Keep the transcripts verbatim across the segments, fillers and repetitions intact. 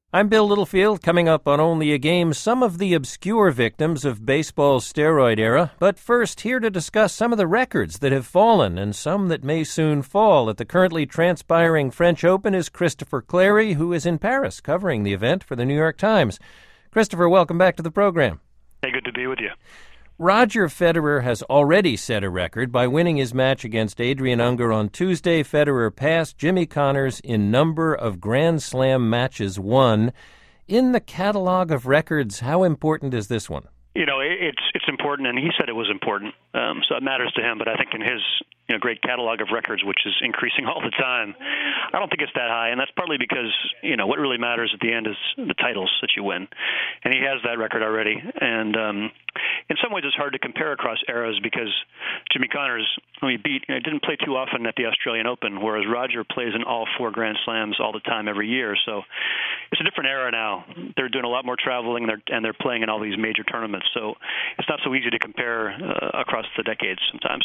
I'm Bill Littlefield. Coming up on Only a Game, some of the obscure victims of baseball's steroid era. But first, here to discuss some of the records that have fallen and some that may soon fall at the currently transpiring French Open is Christopher Clarey, who is in Paris covering the event for the New York Times. Christopher, welcome back to the program. Hey, good to be with you. Roger Federer has already set a record by winning his match against Adrian Unger on Tuesday. Federer passed Jimmy Connors in number of Grand Slam matches won. In the catalog of records, how important is this one? You know, it's it's important, and he said it was important, um, so it matters to him. But I think in his you know great catalog of records, which is increasing all the time, I don't think it's that high, and that's partly because you know what really matters at the end is the titles that you win, and he has that record already. And um, in some ways, it's hard to compare across eras because Jimmy Connors, who he beat, you know, didn't play too often at the Australian Open, whereas Roger plays in all four Grand Slams all the time every year. So it's a different era now. They're doing a lot more traveling, and they're, and they're playing in all these major tournaments. So it's not so easy to compare uh, across the decades sometimes.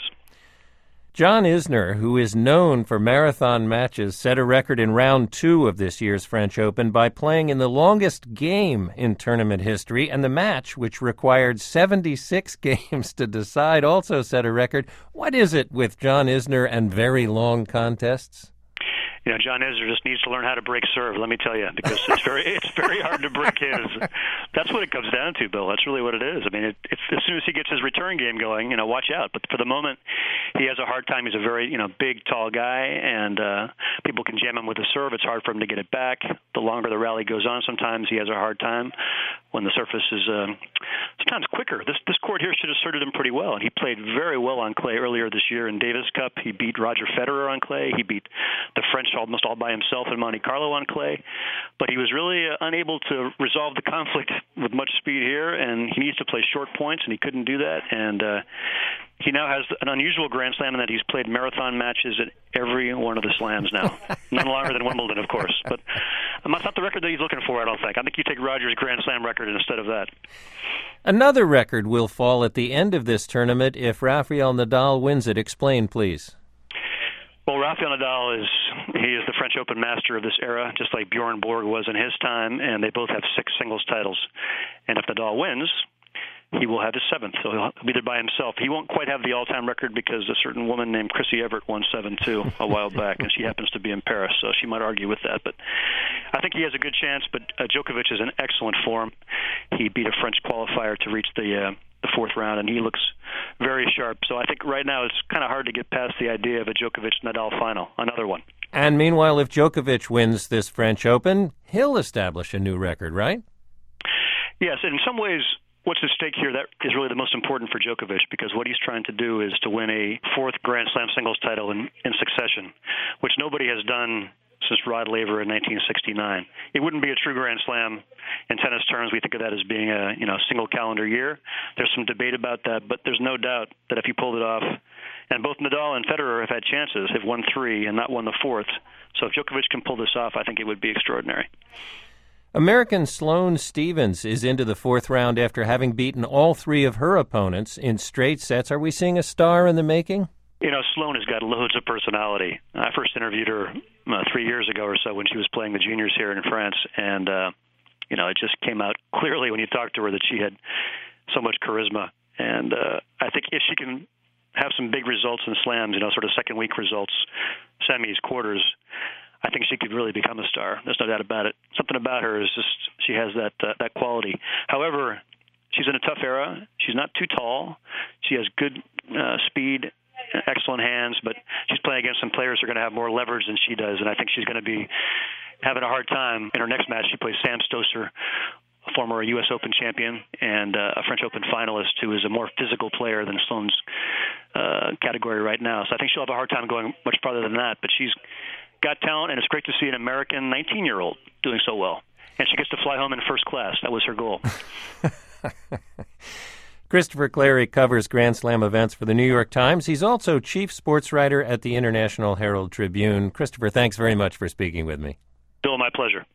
John Isner, who is known for marathon matches, set a record in round two of this year's French Open by playing in the longest game in tournament history, and the match, which required seventy-six games to decide, also set a record. What is it with John Isner and very long contests? You know, John Isner just needs to learn how to break serve, let me tell you, because it's very it's very hard to break his. That's what it comes down to, Bill. That's really what it is. I mean, it, it's, as soon as he gets his return game going, you know, watch out. But for the moment, he has a hard time. He's a very, you know, big, tall guy, and uh, people can jam him with the serve. It's hard for him to get it back. The longer the rally goes on, sometimes he has a hard time when the surface is uh, sometimes quicker. This this court here should have suited him pretty well, and he played very well on clay earlier this year in Davis Cup. He beat Roger Federer on clay. He beat the French almost all by himself in Monte Carlo on clay, but he was really uh, unable to resolve the conflict with much speed here, and he needs to play short points, and he couldn't do that. And uh, he now has an unusual Grand Slam in that he's played marathon matches at every one of the slams now. None longer than Wimbledon, of course, but that's not the record that he's looking for, I don't think. I think you take Roger's Grand Slam record instead of that. Another record will fall at the end of this tournament if Rafael Nadal wins it. Explain, please. Well, Rafael Nadal is he is the French Open master of this era, just like Bjorn Borg was in his time, and they both have six singles titles. And if Nadal wins, he will have his seventh, so he'll be there by himself. He won't quite have the all-time record because a certain woman named Chrissy Everett won seven two a while back, and she happens to be in Paris, so she might argue with that. But I think he has a good chance, but uh, Djokovic is in excellent form. He beat a French qualifier to reach the uh, the fourth round, and he looks very sharp. So I think right now it's kind of hard to get past the idea of a Djokovic-Nadal final, another one. And meanwhile, if Djokovic wins this French Open, he'll establish a new record, right? Yes, in some ways, what's at stake here, that is really the most important for Djokovic, because what he's trying to do is to win a fourth Grand Slam singles title in, in succession, which nobody has done since Rod Laver in nineteen sixty-nine. It wouldn't be a true Grand Slam in tennis terms. We think of that as being a you know single calendar year. There's some debate about that, but there's no doubt that if he pulled it off, and both Nadal and Federer have had chances, have won three and not won the fourth. So if Djokovic can pull this off, I think it would be extraordinary. American Sloane Stevens is into the fourth round after having beaten all three of her opponents in straight sets. Are we seeing a star in the making? You know, Sloane has got loads of personality. I first interviewed her uh, three years ago or so when she was playing the juniors here in France, and, uh, you know, it just came out clearly when you talked to her that she had so much charisma. And uh, I think if she can have some big results in slams, you know, sort of second-week results, semis, quarters, I think she could really become a star. There's no doubt about it. Something about her is just she has that uh, that quality. However, she's in a tough era. She's not too tall. She has good uh, speed, excellent hands, but she's playing against some players who are going to have more leverage than she does, and I think she's going to be having a hard time. In her next match, she plays Sam Stosur, a former U S Open champion and uh, a French Open finalist who is a more physical player than Sloane's uh, category right now. So I think she'll have a hard time going much farther than that, but she's got talent, and it's great to see an American nineteen-year-old doing so well. And she gets to fly home in first class. That was her goal. Christopher Clarey covers Grand Slam events for the New York Times. He's also chief sports writer at the International Herald Tribune. Christopher, thanks very much for speaking with me. Bill, my pleasure.